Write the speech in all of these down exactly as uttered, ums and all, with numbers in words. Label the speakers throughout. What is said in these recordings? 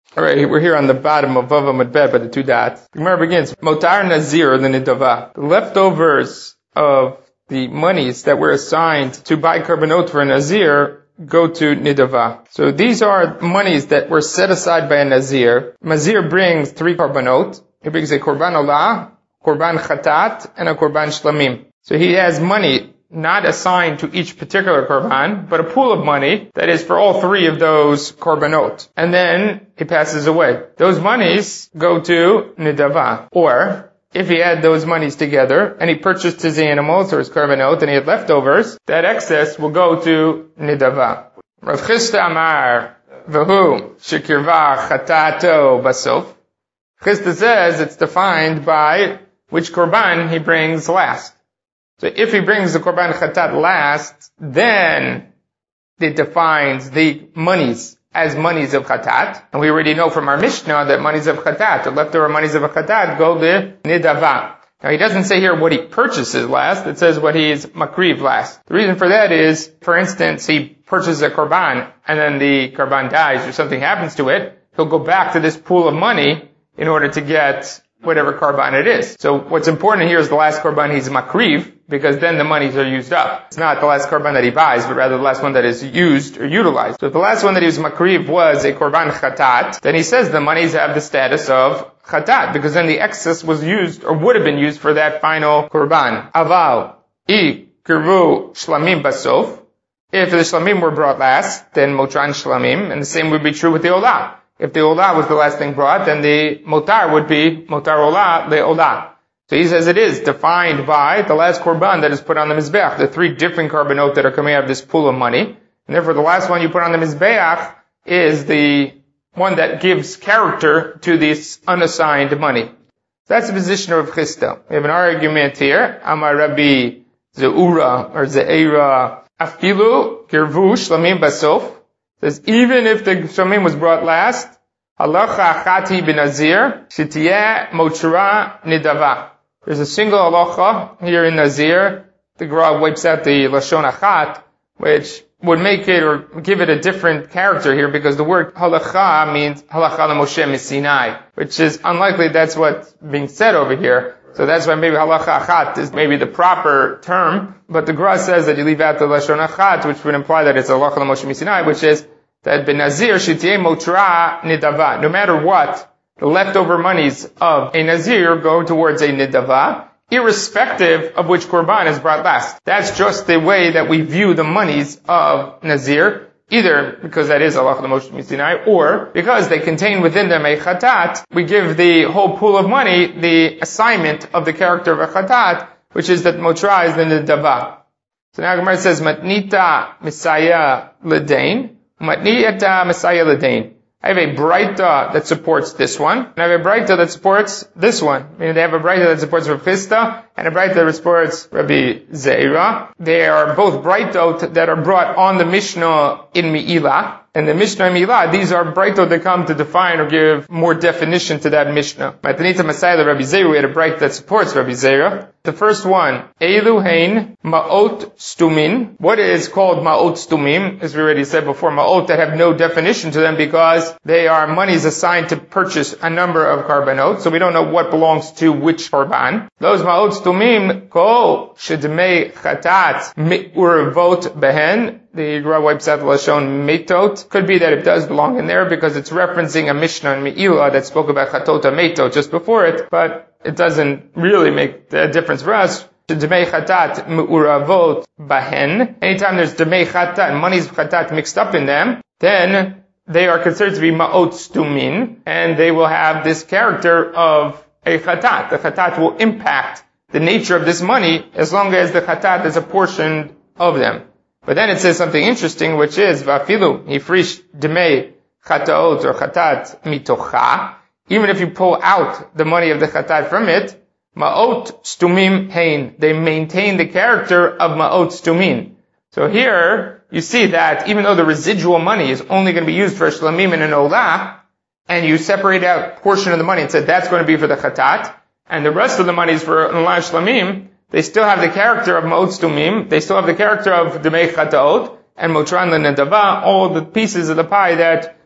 Speaker 1: Alright, we're here on the bottom of Vav Amud Bet by the two dots. The Gemara begins, Motar Nazir the Nidava. The leftovers of the monies that were assigned to buy korbanot for a Nazir go to Nidava. So these are monies that were set aside by a Nazir. Nazir brings three korbanot. He brings a Korban Olah, Korban Chatat, and a Korban Shlamim. So he has money not assigned to each particular korban, but a pool of money that is for all three of those korbanot. And then he passes away. Those monies go to Nidava. Or, if he had those monies together, and he purchased his animals or his korbanot, and he had leftovers, that excess will go to Nidava. Rav Chisda Amar, V'hu, Shekirva Chatato Basof. Chisda says it's defined by which korban he brings last. So if he brings the Korban Chatat last, then it defines the monies as monies of Chatat. And we already know from our Mishnah that monies of Chatat, the leftover monies of a Chatat, go to Nidava. Now he doesn't say here what he purchases last, it says what he is makriv last. The reason for that is, for instance, he purchases a Korban, and then the Korban dies or something happens to it, he'll go back to this pool of money in order to get whatever korban it is. So what's important here is the last korban he's makriv, because then the monies are used up. It's not the last korban that he buys, but rather the last one that is used or utilized. So if the last one that he was makriv was a korban chatat, then he says the monies have the status of chatat, because then the excess was used or would have been used for that final korban. Aval, I kirvu shlamim basof. If the shlamim were brought last, then motran shlamim, and the same would be true with the olah. If the olah was the last thing brought, then the motar would be motar olah, the olah. So he says it is defined by the last korban that is put on the mizbeach, the three different korbanot that are coming out of this pool of money. And therefore the last one you put on the mizbeach is the one that gives character to this unassigned money. That's the position of Chisda. We have an argument here. Amar Rabbi Zeura or Zeira Afilu Kirvu Shlamim Basof. Says, even if the shlamim was brought last, halacha achati b'nazir, shitiyeh mochra nidava. There's a single halacha here in Nazir. The Gemara wipes out the lashon achat, which would make it or give it a different character here, because the word halacha means halacha l'Moshe miSinai, which is unlikely that's what's being said over here. So that's why maybe halacha achat is maybe the proper term, but the Gemara says that you leave out the lashon achat, which would imply that it's halacha l'Moshe miSinai, which is that b'nazir shitiyeh motra nidava. No matter what, the leftover monies of a nazir go towards a nidava, irrespective of which korban is brought last. That's just the way that we view the monies of nazir. Either because that is halacha l'Moshe miSinai, or because they contain within them a chatat, we give the whole pool of money the assignment of the character of a chatat, which is that motra is the nidava. So now Gemara says, matnita misaya l'dain, matnita misaya l'dain. I have a braita that supports this one, and I have a braita that supports this one. Meaning they have a braita that supports Rav Chisda, and a braita that supports Rabbi Zeira. They are both braitot that are brought on the Mishnah in Mi'ilah. And the Mishnah in Mi'ilah, these are braitot that come to define or give more definition to that Mishnah. Matanita Masayla Rabbi Zeira, we had a braita that supports Rabbi Zeira. The first one, Eilu hein ma'ot stumin. What is called ma'ot stumim? As we already said before, ma'ot that have no definition to them because they are monies assigned to purchase a number of korbanot, so we don't know what belongs to which korban. Those ma'ot stumim, kol shedmei chatat mi'urvot behen. The Gemara wipes out the lashon metot. Could be that it does belong in there because it's referencing a Mishnah in Mi'ilah that spoke about chatota metot just before it, but it doesn't really make a difference for us. Demei chatat mu'uravot bahen. Anytime there's demei chatat, monies of chatat mixed up in them, then they are considered to be ma'ot stumin, and they will have this character of a chatat. The chatat will impact the nature of this money as long as the chatat is a portion of them. But then it says something interesting, which is vafilu hifrish demei chataot or chatat mitocha. Even if you pull out the money of the chatat from it, ma'ot stumim hein. They maintain the character of ma'ot stumin. So here, you see that even though the residual money is only going to be used for a shlamim and an olah, and you separate out a portion of the money and said that's going to be for the chatat, and the rest of the money is for an olah shlamim, they still have the character of ma'ot stumim, they still have the character of demei chataot, and motran l'nedava, all the pieces of the pie that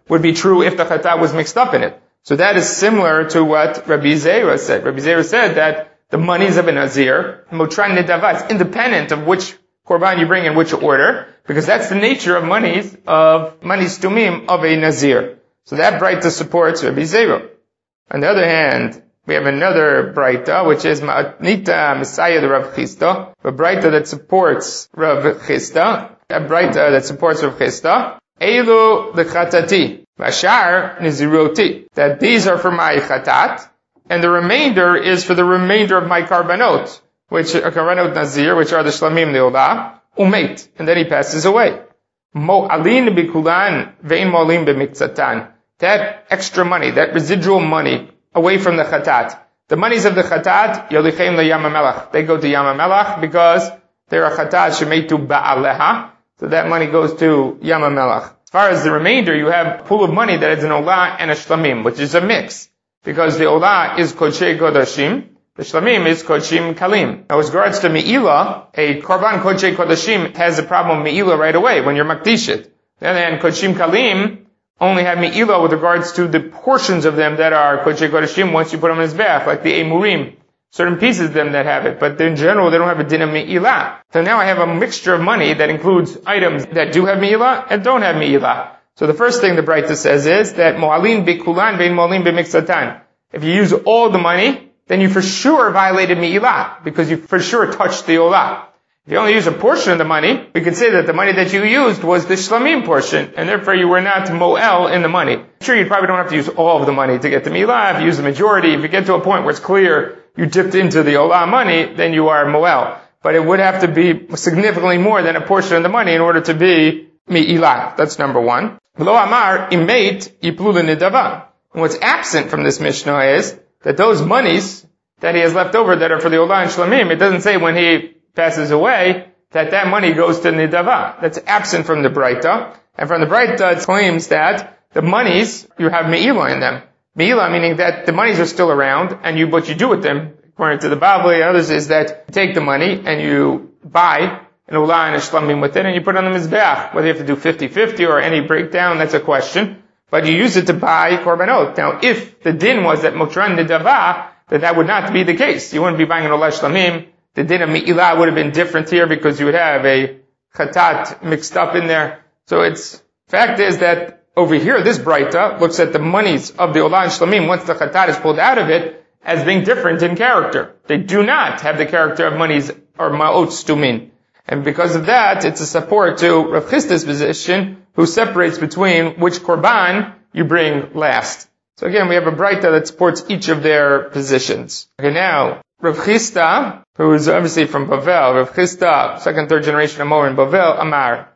Speaker 1: would be true if the chatat was mixed up in it. So that is similar to what Rabbi Zera said. Rabbi Zera said that the monies of a Nazir, Motran Nedava, it's independent of which korban you bring in which order, because that's the nature of monies, of monies tumim of a Nazir. So that Braita supports Rabbi Zera. On the other hand, we have another Braita, which is Ma'atnita Messiah the Rav Chisda, a Braita that supports Rav Chisda, a Braita that supports Rav Chisda, Eilu the Chatati, Vashar Niziroti, that these are for my Chatat, and the remainder is for the remainder of my Karbanot, which are Karbanot Nazir, which are the Shlamim Leolah, Umeit, and then he passes away. Mo'alin bikulan ve'in mo'alin b'miktzatan. That extra money, that residual money, away from the Chatat. The monies of the Chatat, Yolichem le'Yam HaMelach. They go to Yam HaMelach because they're a Chatat shemeitu ba'aleha. So that money goes to Yam HaMelach. As far as the remainder, you have a pool of money that is an Olah and a Shlamim, which is a mix. Because the Olah is Kodshei Kodashim, the Shlamim is Kodshim Kalim. Now, as regards to Me'ilah, a Korban Kodshei Kodashim has a problem with Me'ilah right away when you're Makdishit. And then Kodshim Kalim only have Me'ilah with regards to the portions of them that are Kodshei Kodashim once you put them in his bath, like the Emurim. Certain pieces of them that have it, but in general they don't have a din of Me'ilah. So now I have a mixture of money that includes items that do have Me'ilah and don't have Me'ilah. So the first thing the Braita says is that Mo'alin bikulan ve'in mo'alin b'miktzatan. If you use all the money, then you for sure violated Me'ilah, because you for sure touched the Olah. If you only use a portion of the money, we could say that the money that you used was the Shlamim portion, and therefore you were not Mo'el in the money. Sure, you probably don't have to use all of the money to get the Me'ilah. If you use the majority, if you get to a point where it's clear you dipped into the Olah money, then you are Mo'el. But it would have to be significantly more than a portion of the money in order to be Me'ilah. That's number one. Lo amar imeit yiplu l'nidava. And what's absent from this Mishnah is that those monies that he has left over that are for the Olah and Shlamim, it doesn't say when he passes away that that money goes to Nidava. That's absent from the Braita. And from the Braita it claims that the monies, you have Me'ilah in them. Me'ilah meaning that the monies are still around, and you, what you do with them, according to the Bavli and others, is that you take the money and you buy an Olah and a Shlamim with it, and you put it on the Mizbeach. Whether you have to do fifty-fifty or any breakdown, that's a question. But you use it to buy Korbanot. Now, if the din was that Motran Nidava, that that would not be the case. You wouldn't be buying an Olah Shlamim. The din of Me'ilah would have been different here because you would have a Chatat mixed up in there. So it's, fact is that over here, this Braita looks at the monies of the Olah and Shlamim once the Chatat is pulled out of it as being different in character. They do not have the character of monies or Ma'ot Stumin. And because of that, it's a support to Rav Chisda's position, who separates between which Korban you bring last. So again, we have a Braita that supports each of their positions. Okay, now, Rav Chisda, who is obviously from Bavel, Rav Chisda, second, third generation of Amor in Bavel, Amar,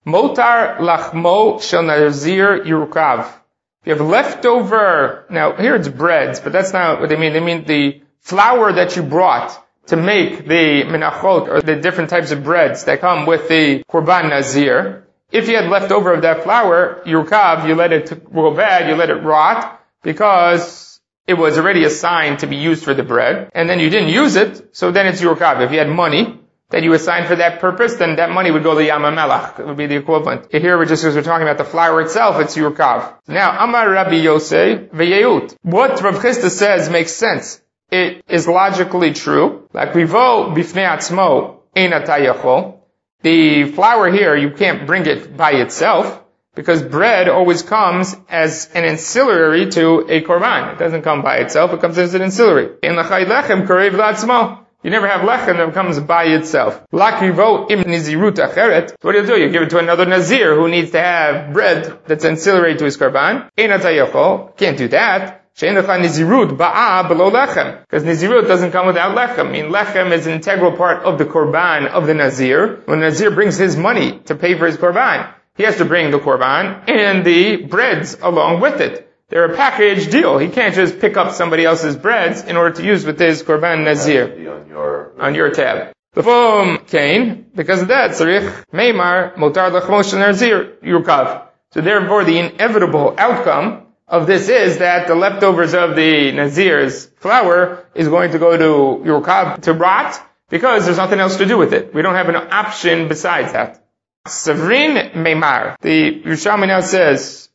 Speaker 1: Motar lachmo shel nazir yurukav. If you have leftover, now here it's breads, but that's not what they mean. They mean the flour that you brought to make the menachot, or the different types of breads that come with the Korban Nazir. If you had leftover of that flour, yurukav, you let it go bad, you let it rot, because it was already assigned to be used for the bread, and then you didn't use it, so then it's yurukav. If you had money that you assigned for that purpose, then that money would go to Yam HaMelach. It would be the equivalent. Here, we're just, because we're talking about the flour itself, it's yurukav. Now, Amar Rabbi Yosei ve'yeut. What Rav Chisda says makes sense. It is logically true. Like rivo bifnei atzmo ein ata yachol. The flour here, you can't bring it by itself, because bread always comes as an ancillary to a korban. It doesn't come by itself, it comes as an ancillary. In l'chai lechem karev la'atzmo. You never have lechem that comes by itself. L'akrivo im nizirut acheret. What do you do? You give it to another nazir who needs to have bread that's ancillary to his korban. Ein ata yachol. Can't do that. She'en lecha nizirut ba'a below lechem. Because nizirut doesn't come without lechem. I mean, lechem is an integral part of the korban of the nazir. When the nazir brings his money to pay for his korban, he has to bring the korban and the breads along with it. They're a package deal. He can't just pick up somebody else's breads in order to use with his korban nazir.
Speaker 2: On your,
Speaker 1: on your tab. The foam Cain, because of that, tzarich meimar motar lachmo shel nazir yurukav. So therefore, the inevitable outcome of this is that the leftovers of the nazir's flour is going to go to yurukav, to rot, because there's nothing else to do with it. We don't have an option besides that. Savrin meimar. The Yerushalmi now says,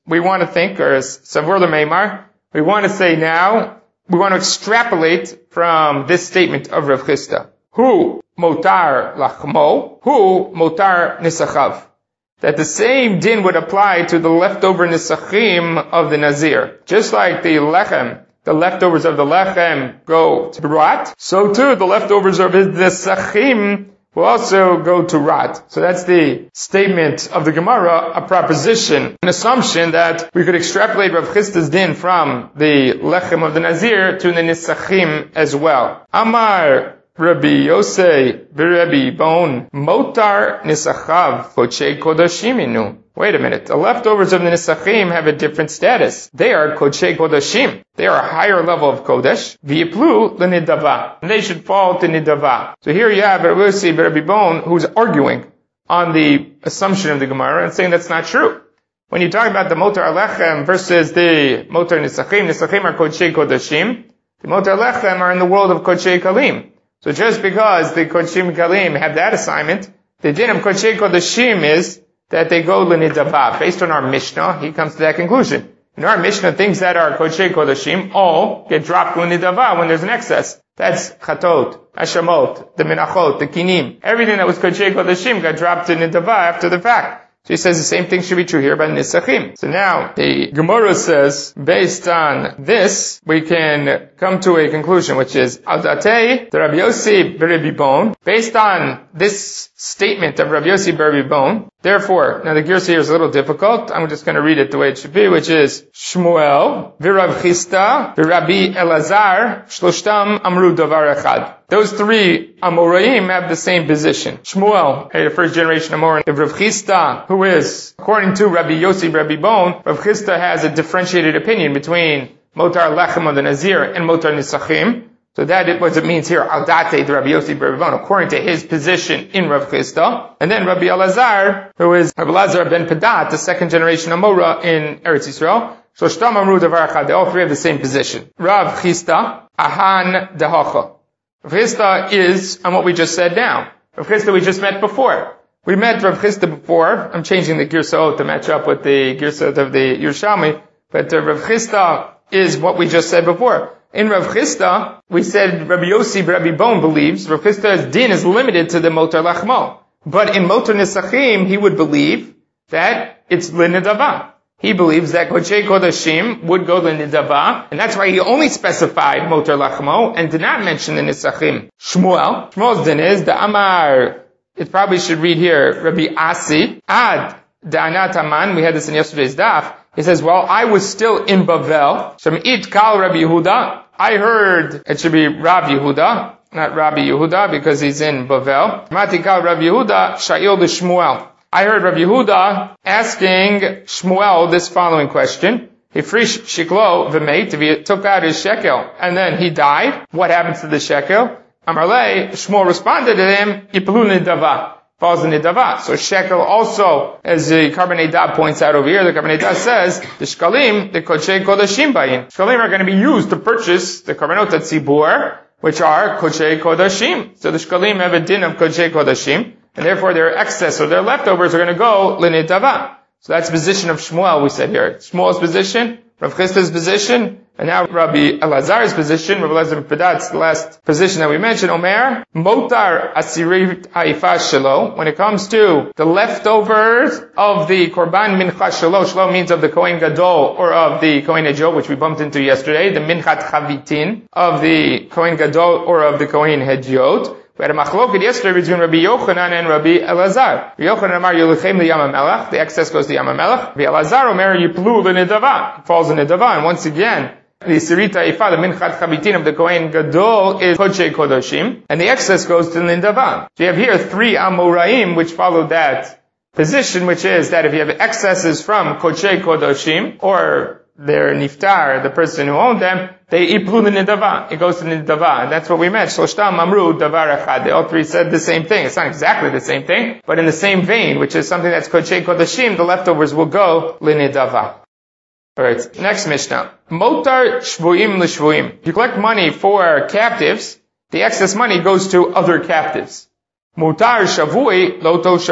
Speaker 1: we want to think, or as Savur Meimar, we want to say now, we want to extrapolate from this statement of Rav Chisda. Hu motar lachmo, hu motar nisachav. That the same din would apply to the leftover nisachim of the Nazir. Just like the lechem, the leftovers of the lechem go to rot, so too the leftovers of the nisachim will also go to rot. So that's the statement of the Gemara, a proposition, an assumption that we could extrapolate Rav Chisda's din from the lechem of the Nazir to the nisachim as well. Amar Rabbi Yosei v'Rabbi Bon motar nisachav kochei kodashiminu. Wait a minute. The leftovers of the nisachim have a different status. They are kochei kodashim. They are a higher level of kodesh. V'yiplu l'nidava. And they should fall to nidava. So here you have Rabbi Yosei v'Rabbi Bon who's arguing on the assumption of the Gemara and saying that's not true. When you talk about the motar lechem versus the motar nisachim, nisachim are kochei kodashim. The motar lechem are in the world of kochei kalim. So just because the Kodshim Kalim have that assignment, the din of Kodshei Kodashim is that they go l'nidava. Based on our Mishnah, he comes to that conclusion. In our Mishnah, things that are Kodshei Kodashim all get dropped l'nidava when there's an excess. That's Chatot, Hashamot, the Menachot, the Kinim. Everything that was Kodshei Kodashim got dropped to nidava after the fact. So he says the same thing should be true here about Nisachim. So now, the Gemara says, based on this, we can come to a conclusion, which is, Al-Datei, the Rabbi Yossi B'Rabbi Bon, based on this statement of Rabbi Yossi B'Rabbi Bon, therefore, now the Girsa here is a little difficult, I'm just going to read it the way it should be, which is, Shmuel, V'Rav Chisda, V'Rabbi Elazar, Shloshtam Amru Davar Echad. Those three Amoraim have the same position. Shmuel, the first generation Amoraim. Rav Chisda, who is, according to Rabbi Yossi B'Rabbi Bon, Rav Chisda has a differentiated opinion between Motar Lechem of the Nazir and Motar Nisachim. So that is what it means here, Al-Datei, the Rabbi Yossi B'Rabbi Bon, according to his position in Rav Chisda. And then Rabbi Elazar, who is Rabbi Elazar ben Padat, the second generation Amora in Eretz Yisrael. So Shtam Amru Davar Echad, they all three have the same position. Rav Chisda, Ahan Dehacha. Rav Chisda is on what we just said now. Rav Chisda we just met before. We met Rav Chisda before. I'm changing the Girsot to match up with the Girsot of the Yerushalmi. But uh, Rav Chisda is what we just said before. In Rav Chisda, we said Rabbi Yossi B'Rabbi Bon believes Rav Chisda's din is limited to the Motar Lachmo. But in Motar Nisachim, he would believe that it's L'nidava. He believes that Kodshei Kodashim would go l'nidava, and that's why he only specified Motar Lachmo and did not mention the Nisachim. Shmuel, Shmuel's din is the Amar, it probably should read here, Rabbi Asi, Ad, Da'anat Aman, we had this in yesterday's daf, he says, well, I was still in Bavel, Shem'it Kal Rabbi Yehuda, I heard, it should be Rav Yehuda, not Rabbi Yehuda, because he's in Bavel, Mati Kal Rabbi Yehuda, Sha'il de Shmuel. I heard Rabbi Yehuda asking Shmuel this following question. Hifrish shiklo v'meit, if he took out his shekel and then he died, what happens to the shekel? Amarle, Shmuel responded to him, Yiplu nidava, falls in nidava. So shekel also, as the Karbanei Dab points out over here, the Karbanei Dab says, the shkalim, the kodshei kodashim bayin. Shkalim are going to be used to purchase the karbanot tzibur, which are kodshei kodashim. So the shkalim have a din of kodshei kodashim. And therefore their excess or their leftovers are going to go l'nidava. So that's the position of Shmuel we said here. Shmuel's position, Rav Chisda's position, and now Rabbi Elazar's position, Rabbi Elazar ben Padat's the last position that we mentioned, Omer, Motar Asirit Haifa Shelo, when it comes to the leftovers of the Korban Mincha Shelo, Shelo means of the Kohen Gadol or of the Kohen Hedjot, which we bumped into yesterday, the Minchat Chavitin of the Kohen Gadol or of the Kohen Hedjot. We had a machloket yesterday between Rabbi Yochanan and Rabbi Elazar. Rabbi Yochanan Amar Yeluchem li Yamamelech, the excess goes to Yamamelech. Rabbi Elazar Omer Yiplu l'nidava, it falls in nidava. And once again, the Sirita Ifa, the Minchat Chavitin of the Kohen Gadol is Kodshei Kodashim, and the excess goes to nidava. So you have here three Amoraim which follow that position, which is that if you have excesses from Kodshei Kodashim, or their niftar, the person who owned them, they iplu the nidava. It goes to nidava. And that's what we meant. Shloshtam amru davar echad. They all three said the same thing. It's not exactly the same thing, but in the same vein, which is something that's kodshei kodashim, the leftovers will go linidava. Alright, next Mishnah. Motar shvuim l'shvuim. If you collect money for captives, the excess money goes to other captives. Motar shavui loto shavui.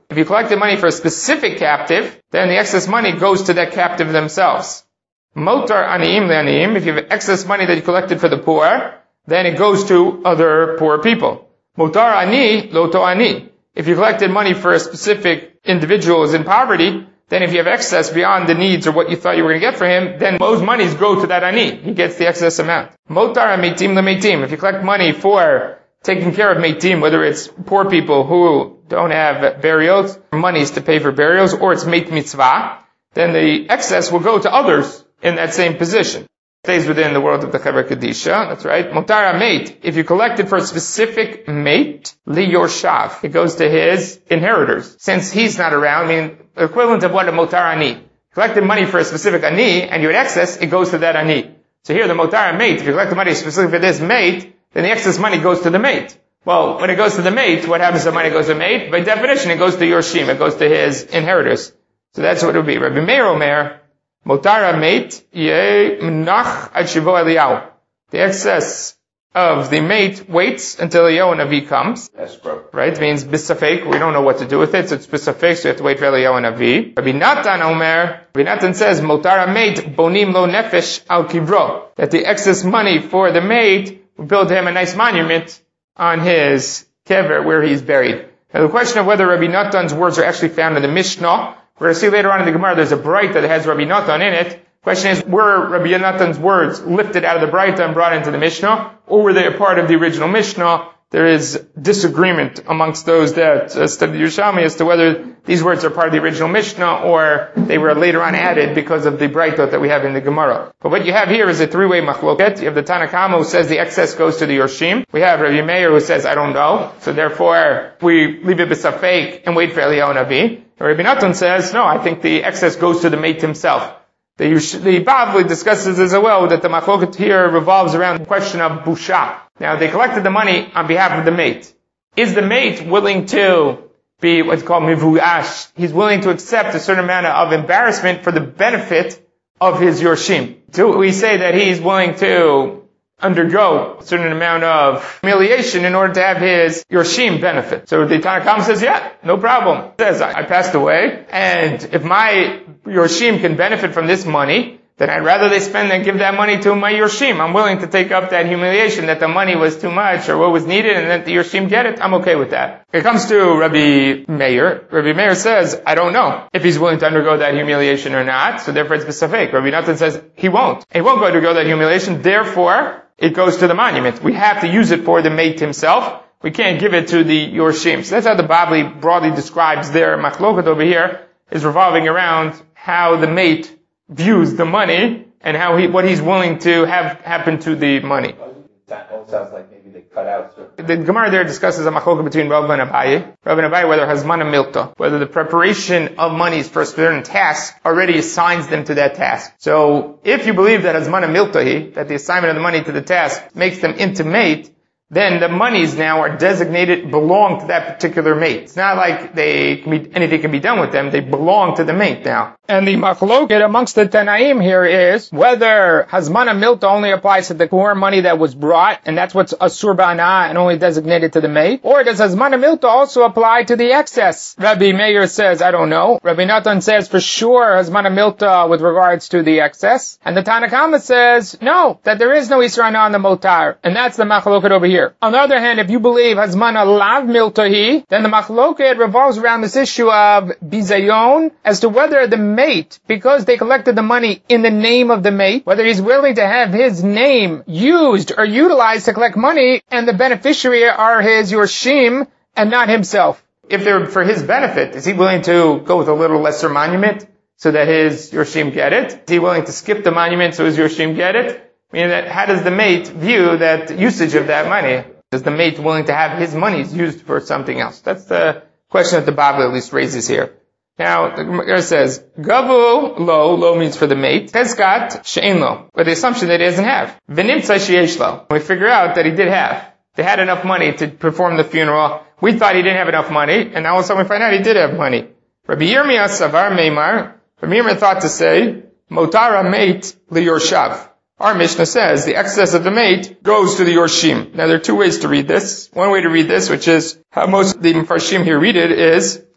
Speaker 1: If you collected money for a specific captive, then the excess money goes to that captive themselves. Motar aniyim le'aniyim, if you have excess money that you collected for the poor, then it goes to other poor people. Motar ani lo to ani. If you collected money for a specific individual who's in poverty, then if you have excess beyond the needs or what you thought you were going to get for him, then those monies go to that ani. He gets the excess amount. Motar meitim le'meitim. If you collect money for taking care of meitim, whether it's poor people who don't have burials, monies to pay for burials, or it's meit mitzvah, then the excess will go to others in that same position. Stays within the world of the Chevra Kedisha, that's right. Motar mate, if you collect it for a specific mate, li yorshav, it goes to his inheritors. Since he's not around, I mean, equivalent of what a motar ani. Collected money for a specific ani, and you had excess, it goes to that ani. So here, the motar mate, if you collect the money specifically for this mate, then the excess money goes to the mate. Well, when it goes to the mate, what happens when money goes to the mate? By definition, it goes to Yorshim, it goes to his inheritors. So that's what it would be. Rabbi Meir Omer, Motara mate, ye menach ad shivo Eliyahu. The excess of the mate waits until Eliyahu Navi comes.
Speaker 2: Escrow.
Speaker 1: Right? It means bisafek. We don't know what to do with it, so it's bisafek, so you have to wait for Eliyahu Navi. Rabbi Natan Omer, Rabbi Natan says, Motara mate, bonim lo nefesh al kivro. That the excess money for the mate will build him a nice monument on his kever where he's buried. Now the question of whether Rabbi Natan's words are actually found in the Mishnah, we're going to see later on in the Gemara, there's a Braita that has Rabbi Natan in it. Question is, were Rabbi Natan's words lifted out of the Braita and brought into the Mishnah, or were they a part of the original Mishnah? There is disagreement amongst those that uh, study Yerushalmi as to whether these words are part of the original Mishnah or they were later on added because of the Braita that we have in the Gemara. But what you have here is a three-way machloket. You have the Tanna Kama who says the excess goes to the Yorshim. We have Rabbi Meir who says, I don't know. So therefore, we leave it b'safek and wait for Eliyahu Navi. And Rabbi Natan says, no, I think the excess goes to the mate himself. The, the Bavli discusses as well that the machloket here revolves around the question of busha. Now, they collected the money on behalf of the mate. Is the mate willing to be what's called mivuash? He's willing to accept a certain amount of embarrassment for the benefit of his yorshim. So we say that he's willing to undergo a certain amount of humiliation in order to have his yorshim benefit. So the Tanna Kama says, yeah, no problem. He says, I passed away, and if my yorshim can benefit from this money, then I'd rather they spend and give that money to my Yorshim. I'm willing to take up that humiliation that the money was too much or what was needed and that the Yorshim get it. I'm okay with that. It comes to Rabbi Meir. Rabbi Meir says, I don't know if he's willing to undergo that humiliation or not, so therefore it's specific. Rabbi Natan says, he won't. He won't go undergo that humiliation, therefore it goes to the monument. We have to use it for the mate himself. We can't give it to the Yorshim. So that's how the Bavli broadly describes their machloket over here, is revolving around how the mate views the money and how he, what he's willing to have happen to the money.
Speaker 2: That all sounds like maybe they cut out certain.
Speaker 1: The Gemara there discusses a machloket between Rav and Abaye. Rav and Abaye, whether hazmana milta, whether the preparation of monies for a certain task already assigns them to that task. So, if you believe that hazmana miltahi, that the assignment of the money to the task makes them intimate, then the monies now are designated, belong to that particular mate. It's not like they can be, anything can be done with them, they belong to the mate now. And the machloket amongst the Tanaim here is whether hazmana milta only applies to the core money that was brought, and that's what's asur ba'ana and only designated to the mate, or does hazmana milta also apply to the excess? Rabbi Meir says, I don't know. Rabbi Natan says for sure hazmana milta with regards to the excess, and the Tanna Kama says no, that there is no isra on the motar, and that's the machloket over here. On the other hand, if you believe hazmana lav miltahi, then the machloket revolves around this issue of bizayon as to whether the mate, because they collected the money in the name of the mate, whether he's willing to have his name used or utilized to collect money, and the beneficiary are his yorshim and not himself. If they're for his benefit, is he willing to go with a little lesser monument so that his yorshim get it? Is he willing to skip the monument so his yorshim get it? Meaning that, how does the mate view that usage of that money? Is the mate willing to have his monies used for something else? That's the question that the Bavli at least raises here. Now, the Gemara says, Gavu lo, lo means for the mate, Tezkat she'en lo, with the assumption that he doesn't have. V'nimtza she'yesh lo. We figure out that he did have. They had enough money to perform the funeral. We thought he didn't have enough money, and now all of a sudden we find out he did have money. Rabbi Yirmiyah savar meimar, Rabbi Yirmiyah thought to say, Motara mate li yorshav. Our Mishnah says the excess of the mate goes to the Yorshim. Now there are two ways to read this. One way to read this, which is how most of the Mfarshim here read it, is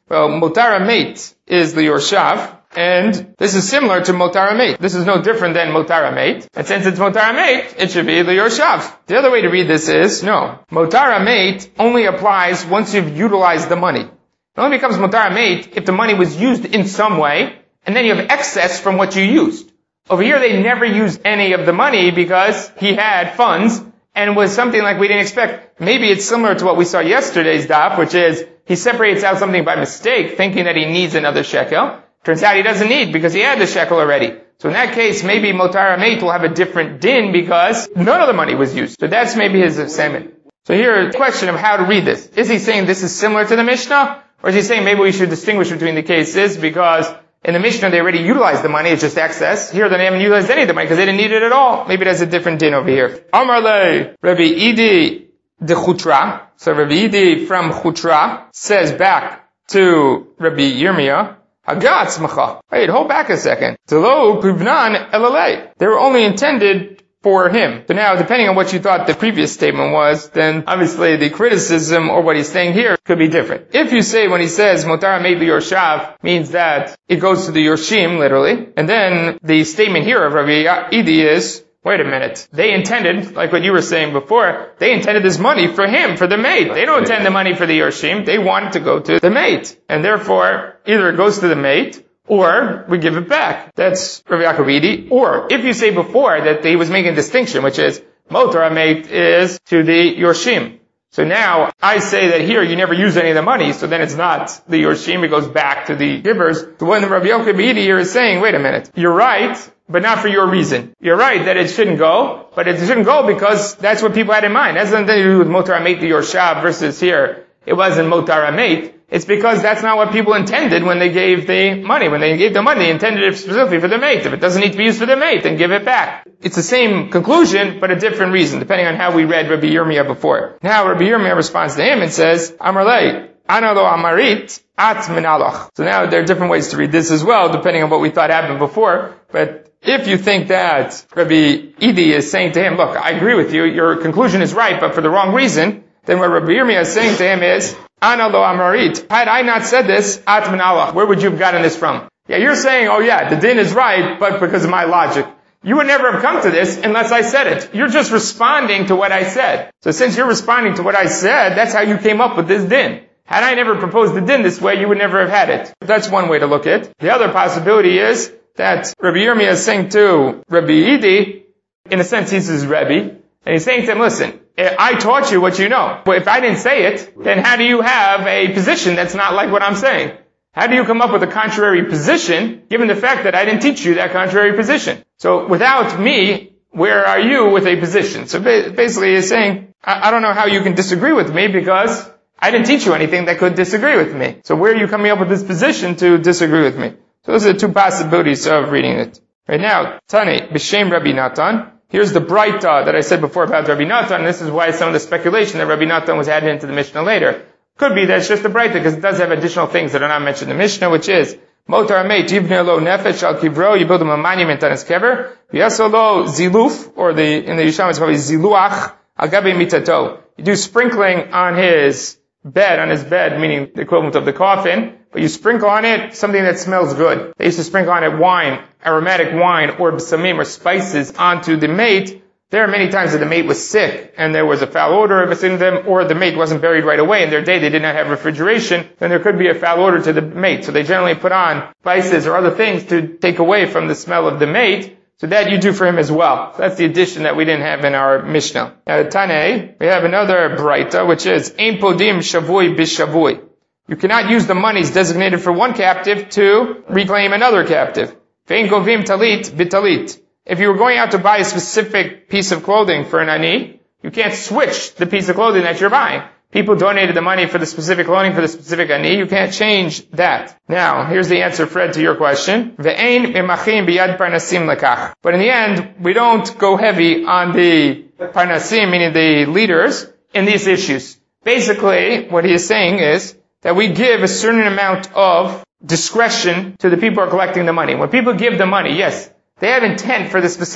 Speaker 1: Well, Motar Meit is the Yorshav, and this is similar to Motar Meit. This is no different than Motar Meit. And since it's Motar Meit, it should be the Yorshav. The other way to read this is, no. Motar Meit only applies once you've utilized the money. It only becomes Motar Meit if the money was used in some way, and then you have excess from what you used. Over here, they never used any of the money because he had funds, and was something like we didn't expect. Maybe it's similar to what we saw yesterday's daf, which is he separates out something by mistake, thinking that he needs another shekel. Turns out he doesn't need because he had the shekel already. So in that case, maybe Motar Meit will have a different din because none of the money was used. So that's maybe his assignment. So here, the question of how to read this. Is he saying this is similar to the Mishnah? Or is he saying maybe we should distinguish between the cases because in the Mishnah they already utilized the money, it's just excess. Here they haven't utilized any of the money because they didn't need it at all. Maybe there's a different din over here. Amar le, Rabbi Idi de Chutra. So Rabbi Idi from Chutra says back to Rabbi Yirmiyah, Hagatz macha. Wait, hold back a second. Telo pivnan elalei. They were only intended for him. So now, depending on what you thought the previous statement was, then obviously the criticism or what he's saying here could be different. If you say when he says Motar Meit Yorshav means that it goes to the Yorshim, literally, and then the statement here of Rabbi Idi is, wait a minute, they intended, like what you were saying before, they intended this money for him, for the maid. They don't intend the money for the Yorshim, they want it to go to the maid. And therefore, either it goes to the maid, or we give it back. That's Rabbi Yaakov Idi. Or, if you say before that he was making a distinction, which is, Motar Meit is to the Yorshim. So now, I say that here you never use any of the money, so then it's not the Yorshim, it goes back to the givers. The one Rabbi Yaakov Idi here is saying, wait a minute, you're right, but not for your reason. You're right that it shouldn't go, but it shouldn't go because that's what people had in mind. That's nothing to do with Motar Meit the Yorshav versus here, it wasn't Motar Meit. It's because that's not what people intended when they gave the money. When they gave the money, they intended it specifically for the mate. If it doesn't need to be used for the mate, then give it back. It's the same conclusion, but a different reason, depending on how we read Rabbi Yirmiyah before. Now Rabbi Yirmiyah responds to him and says, Amar lei, ana lo amarit, at minalach. So now there are different ways to read this as well, depending on what we thought happened before. But if you think that Rabbi Idi is saying to him, look, I agree with you, your conclusion is right, but for the wrong reason, then what Rabbi Yirmiyah is saying to him is, Ana lo amarit. Had I not said this, at minalach, where would you have gotten this from? Yeah, you're saying, oh yeah, the din is right, but because of my logic. You would never have come to this unless I said it. You're just responding to what I said. So since you're responding to what I said, that's how you came up with this din. Had I never proposed the din this way, you would never have had it. That's one way to look at it. The other possibility is that Rabbi Yirmiyah is saying to Rabbi Idi, in a sense he's his Rebbe, and he's saying to him, listen, I taught you what you know. But if I didn't say it, then how do you have a position that's not like what I'm saying? How do you come up with a contrary position, given the fact that I didn't teach you that contrary position? So without me, where are you with a position? So basically he's saying, I don't know how you can disagree with me because I didn't teach you anything that could disagree with me. So where are you coming up with this position to disagree with me? So those are the two possibilities of reading it. Right now, Tani, B'Shem Rabbi Natan. Here's the Braita that I said before about Rabbi Natan, and this is why some of the speculation that Rabbi Natan was added into the Mishnah later. Could be that it's just a Braita, because it does have additional things that are not mentioned in the Mishnah, which is, Motar Meit Yivne Lo Nefesh Al Kivro, you build him a monument on his kever, V'yaso Lo Ziluf, or the, in the Yisham it's probably Ziluach, Al Gabe Mitato. You do sprinkling on his bed, on his bed, meaning the equivalent of the coffin, but you sprinkle on it something that smells good. They used to sprinkle on it wine, aromatic wine, or b'samim, or spices onto the mate. There are many times that the mate was sick, and there was a foul odor between them, or the mate wasn't buried right away. In their day, they did not have refrigeration, then there could be a foul odor to the mate. So they generally put on spices or other things to take away from the smell of the mate. So that you do for him as well. So that's the addition that we didn't have in our Mishnah. Now, Tanei, we have another Braita, which is, Ein podim shavui bishavui. You cannot use the monies designated for one captive to reclaim another captive. Vein govim talit bitalit. If you were going out to buy a specific piece of clothing for an ani, you can't switch the piece of clothing that you're buying. People donated the money for the specific clothing for the specific ani. You can't change that. Now, here's the answer, Fred, to your question. Ve'ein memachim biyad parnasim lekach. But in the end, we don't go heavy on the parnasim, meaning the leaders, in these issues. Basically, what he is saying is that we give a certain amount of discretion to the people who are collecting the money. When people give the money, yes, they have intent for the specific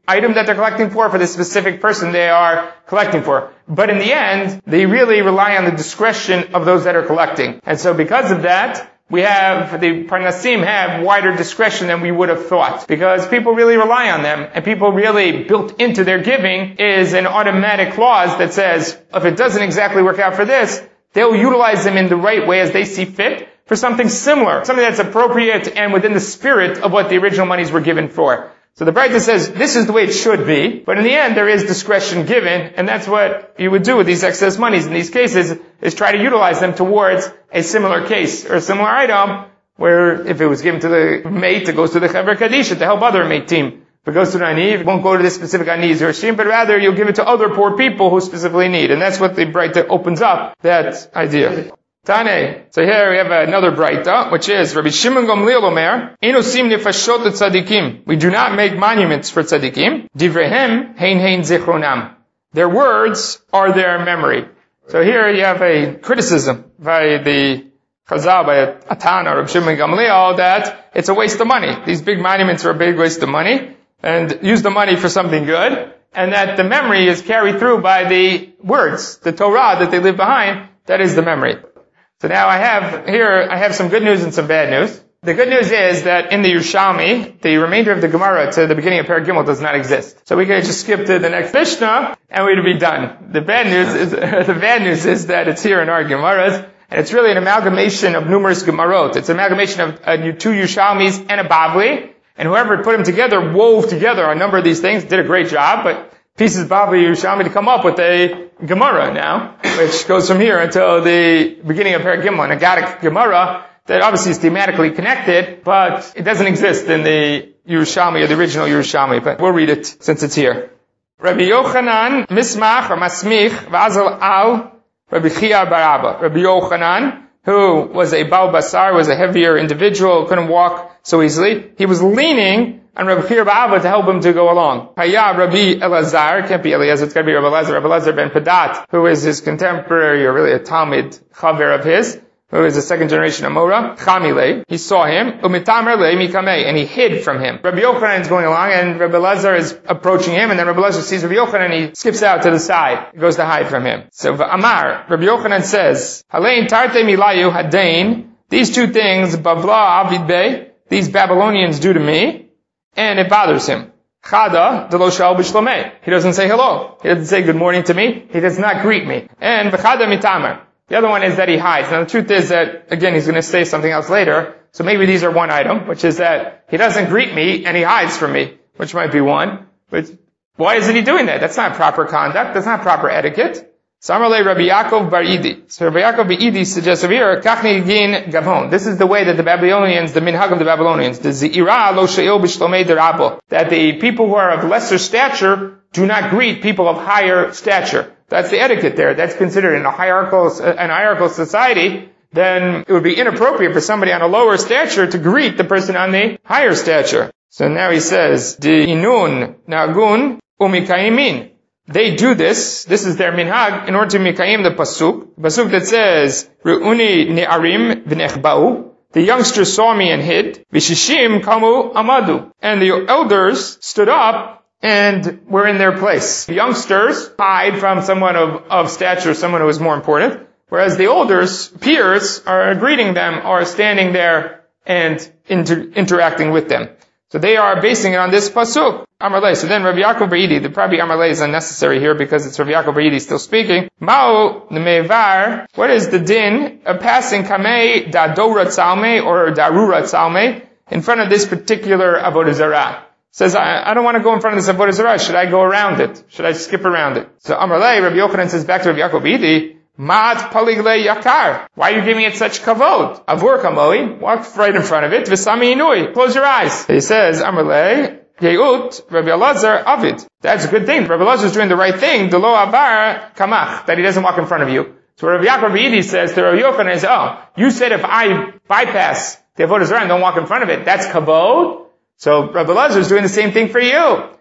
Speaker 1: item that they're collecting for, for the specific person they are collecting for. But in the end, they really rely on the discretion of those that are collecting. And so because of that, we have, the Parnasim have wider discretion than we would have thought. Because people really rely on them, and people really built into their giving is an automatic clause that says, if it doesn't exactly work out for this, they'll utilize them in the right way as they see fit for something similar, something that's appropriate and within the spirit of what the original monies were given for. So the Braita says this is the way it should be, but in the end there is discretion given, and that's what you would do with these excess monies in these cases, is try to utilize them towards a similar case or a similar item, where if it was given to the mate, it goes to the Chaver Kadisha to help other mate team. If it goes to the Ani, it won't go to this specific Ani Zershim, but rather you'll give it to other poor people who specifically need. And that's what the Braita opens up, that idea. Tane. So here we have another Braita, which is Rabbi Shimon Gamliel Omer, Inosim nefashot tzadikim. We do not make monuments for tzadikim. Divrehem hein hein zichronam. Their words are their memory. So here you have a criticism by the Chazal, by Atana, Rabbi Shimon Gamliel, that it's a waste of money. These big monuments are a big waste of money, and use the money for something good, and that the memory is carried through by the words, the Torah that they leave behind, that is the memory. So now I have, here, I have some good news and some bad news. The good news is that in the Yerushalmi, the remainder of the Gemara to the beginning of Perek Gimel does not exist. So we can just skip to the next Mishnah, and we'd be done. The bad news is, the bad news is that it's here in our Gemaras, and it's really an amalgamation of numerous Gemarot. It's an amalgamation of uh, two Yerushalmis and a Bavli, and whoever put them together wove together a number of these things, did a great job, but pieces of Bavli Yerushalmi to come up with a Gemara now, which goes from here until the beginning of Perek Gimel, an Agadic Gemara that obviously is thematically connected, but it doesn't exist in the Yerushalmi or the original Yerushalmi, but we'll read it since it's here. Rabbi Yochanan mismach or masmich v'azal al Rabbi Chia bar Abba. Rabbi Yochanan, who was a Baal Basar, was a heavier individual, couldn't walk so easily, he was leaning on Rabbi Chia bar Abba to help him to go along. Haya Rabbi Elazar, can't be Eliezer, it's got to be Rabbi Elazar, Rabbi Elazar ben Padat, who is his contemporary, or really a Talmud chaver of his, who is the second generation of Mora, Chamile. He saw him, Umitamer le mikamei, and he hid from him. Rabbi Yochanan is going along, and Rabbi Elazar is approaching him, and then Rabbi Elazar sees Rabbi Yochanan, and he skips out to the side. He goes to hide from him. So Amar, Rabbi Yochanan says, Halein tarte milayu hadain, these two things, Bavla avid bey, these Babylonians do to me, and it bothers him. Chada de lo shal b'shlomei. He doesn't say hello. He doesn't say good morning to me. He does not greet me. And v'chada mitamer. The other one is that he hides. Now the truth is that, again, he's going to say something else later, so maybe these are one item, which is that he doesn't greet me and he hides from me, which might be one. But why isn't he doing that? That's not proper conduct. That's not proper etiquette. Samarle Rabbi Yaakov bar Idi. So Rabbi Yaakov bar Idi suggests over here, Kachni gin gavon. This is the way that the Babylonians, the minhag of the Babylonians, the Ze'ira lo she'il b'shlomei derabo, that the people who are of lesser stature do not greet people of higher stature. That's the etiquette there. That's considered in a hierarchical, an hierarchical society. Then it would be inappropriate for somebody on a lower stature to greet the person on the higher stature. So now he says, Di'inun nagun umikaimin. They do this, this is their minhag, in order to mikayim the pasuk. The pasuk that says, Re'uni ne'arim v'nechba'u. The youngsters saw me and hid. V'shishim kamu amadu. And the elders stood up and were in their place. The youngsters hide from someone of, of stature, someone who is more important, whereas the elders, peers, are greeting them, are standing there and inter- interacting with them. So they are basing it on this pasuk. Amarle. So then Rabbi Yaakov bar Idi, the probably Amarle is unnecessary here because it's Rabbi Yaakov bar Idi still speaking. Mao nemevar, what is the din of passing kamei dadora tzalme or darura tzalme in front of this particular avodah zarah? Says, I, I don't want to go in front of this avodah zarah. Should I go around it? Should I skip around it? So Amarle, Rabbi Yochanan says back to Rabbi Yaakov bar Idi, Mat paligle yakar. Why are you giving it such kavod? Avur kamoi, walk right in front of it. V'sami inui, close your eyes. He says, Amarle, Yeut, Rabbi Elazar, Avid. That's a good thing. Rabbi Elazar is doing the right thing. The lo avar kamach, that he doesn't walk in front of you. So Rabbi Yaakov bar Idi says to Rabbi Yochanan is, oh, you said if I bypass the avodah zarah and don't walk in front of it, that's kavod. So Rabbi Elazar is doing the same thing for you.